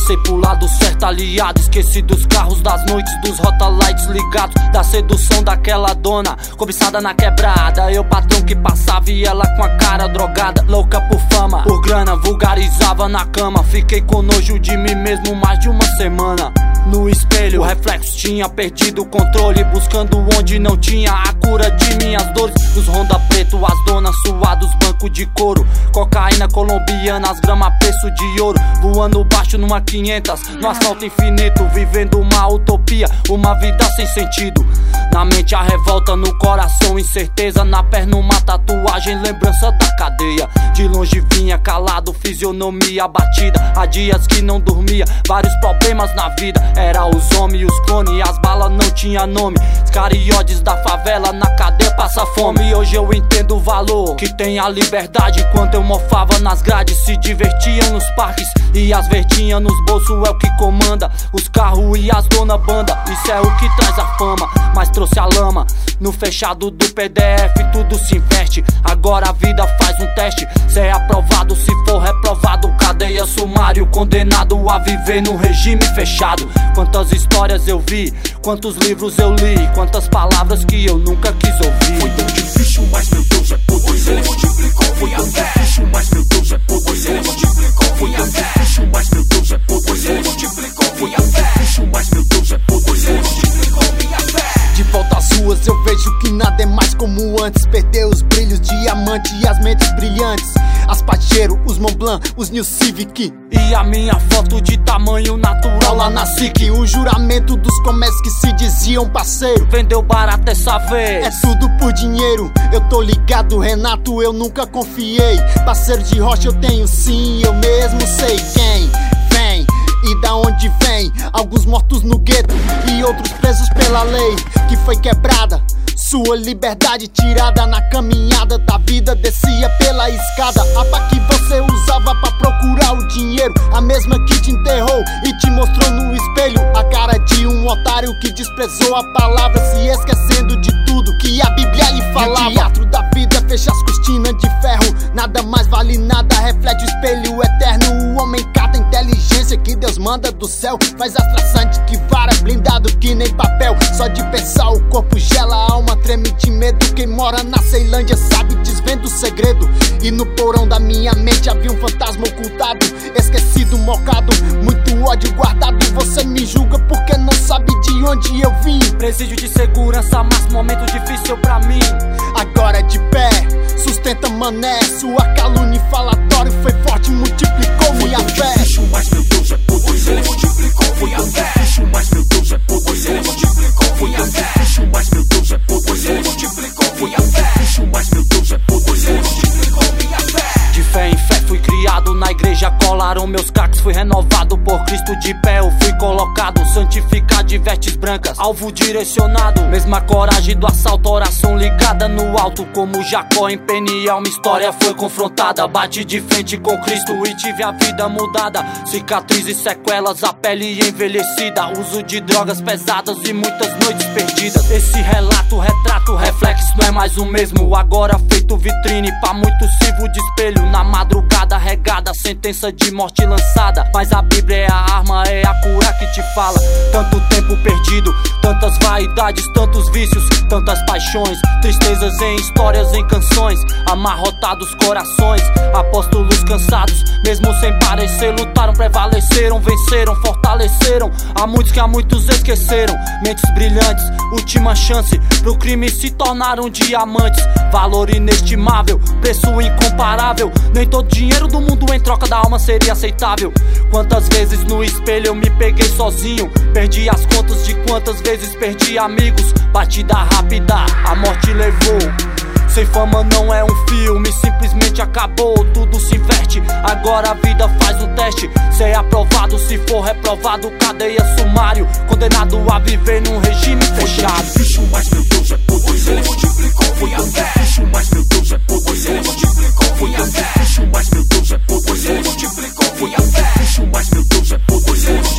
Passei pro lado certo, aliado. Esqueci dos carros, das noites, dos rotalights ligados, da sedução daquela dona cobiçada na quebrada. Eu patrão que passava e ela com a cara drogada, louca por fama, por grana, vulgarizava na cama. Fiquei com nojo de mim mesmo mais de uma semana. No espelho, o reflexo tinha perdido o controle, buscando onde não tinha a cura de minhas dores. Nos Honda preto, as donas suados, banco de couro, cocaína colombiana, as gramas preço de ouro. Voando baixo numa 500, no asfalto infinito, vivendo uma utopia, uma vida sem sentido. Na mente a revolta, no coração incerteza, na perna uma tatuagem, lembrança da cadeia. De longe vinha calado, fisionomia abatida, há dias que não dormia, vários problemas na vida. Era os homens e os clones, as balas não tinha nome. Os cariotes da favela na cadeia passa fome. E hoje eu entendo o valor que tem a liberdade. Quando eu mofava nas grades, se divertiam nos parques e as verdinhas nos bolsos é o que comanda. Os carros e as dona banda, isso é o que traz a fama, mas trouxe a lama. No fechado do PDF tudo se investe. Agora a vida faz um teste, cê é aprovado, se for reprovado, cadeia sumário, condenado a viver num regime fechado. Quantas histórias eu vi, quantos livros eu li, quantas palavras que eu nunca quis ouvir. Foi tão difícil, mas meu Deus é poder. Pois ele multiplicou. Foi tão difícil, mas meu Deus é poder. Pois ele multiplicou. Foi tão difícil, mas meu Deus é poder. Pois ele multiplicou. Foi tão difícil, mas meu Deus é poder. Pois ele multiplicou minha fé. De volta às ruas eu vejo que nada é mais como antes. Perdeu os brilhos, diamante e as mentes brilhantes. As Pajero, os Montblanc, os New Civic e a minha foto de tamanho natural lá na SIC. O juramento dos comércios que se diziam parceiro vendeu barato dessa vez. É tudo por dinheiro, eu tô ligado, Renato, eu nunca confiei. Parceiro de rocha eu tenho sim, eu mesmo sei quem vem e da onde vem. Alguns mortos no gueto e outros presos pela lei que foi quebrada. Sua liberdade tirada na caminhada da vida, descia pela escada. A pá que você usava pra procurar o dinheiro, a mesma que te enterrou e te mostrou no espelho a cara de um otário que desprezou a palavra, se esquecendo de tudo que a Bíblia lhe falava. O teatro da vida fecha as cortinas de ferro, nada mais vale nada, reflete o espelho eterno. O homem cata a inteligência que Deus manda do céu, faz as traçantes que vara, blindado que nem papel. Só de pensar o corpo gela, a alma treme de medo. Quem mora na Ceilândia sabe, desvenda o segredo. E no porão da minha mente havia um fantasma ocultado, esquecido, mocado, muito ódio guardado. Você me julga porque não sabe de onde eu vim. Presídio de segurança, mas momento difícil pra mim. Agora de pé, sustenta mané. Sua calúnia e falatório foi forte, multiplicou minha fé. Foi tão difícil, mas meu Deus é poder. Pois ele multiplicou. Foi tão difícil, mas meu Deus é poder. Pois ele multiplicou. Foi tão difícil, mas meu Deus é poder. Pois ele multiplicou. Foi tão difícil, mas meu Deus é poder. Pois ele multiplicou minha fé. De fé em fé fui criado, na igreja colaram meus cacos. Fui renovado por Cristo, de pé eu fui colocado, santificado de vestes brancas, alvo direcionado. Mesma coragem do assalto, oração ligada no alto. Como Jacó em Peniel, minha história foi confrontada. Bati de frente com Cristo e tive a vida mudada. Cicatrizes, sequelas, a pele envelhecida, uso de drogas pesadas e muitas noites perdidas. Esse relato, retrato, reflexo não é mais o mesmo. Agora feito vitrine, pra muitos sirvo de espelho. Na madrugada regada, sentença de morte lançada. Mas a Bíblia é a arma, é a cura que te fala. Tanto tempo perdido, tantas vaidades, tantos vícios, tantas paixões, tristezas em histórias, em canções, amarrotados corações, apóstolos cansados, mesmo sem parecer, lutaram, prevaleceram, venceram, fortaleceram. Há muitos que há muitos esqueceram, mentes brilhantes, última chance, pro crime se tornaram diamantes. Valor inestimável, preço incomparável, nem todo dinheiro do mundo em troca da alma seria aceitável. Quantas vezes no espelho eu me peguei sozinho, perdi as contas de quantas vezes perdi amigos. Batida rápida, a morte levou. Sem fama não é um filme, simplesmente acabou, tudo se inverte. Agora a vida faz um teste, cê é aprovado, se for reprovado, cadeia sumário, condenado a viver num regime fechado. Foi tão difícil, mas meu Deus é poder. Pois ele multiplicou. Foi tão difícil, mas meu Deus é poder. Pois ele multiplicou. Foi tão difícil, mas meu Deus é poder. Pois ele multiplicou. Foi tão difícil, mas meu Deus é poder. Pois ele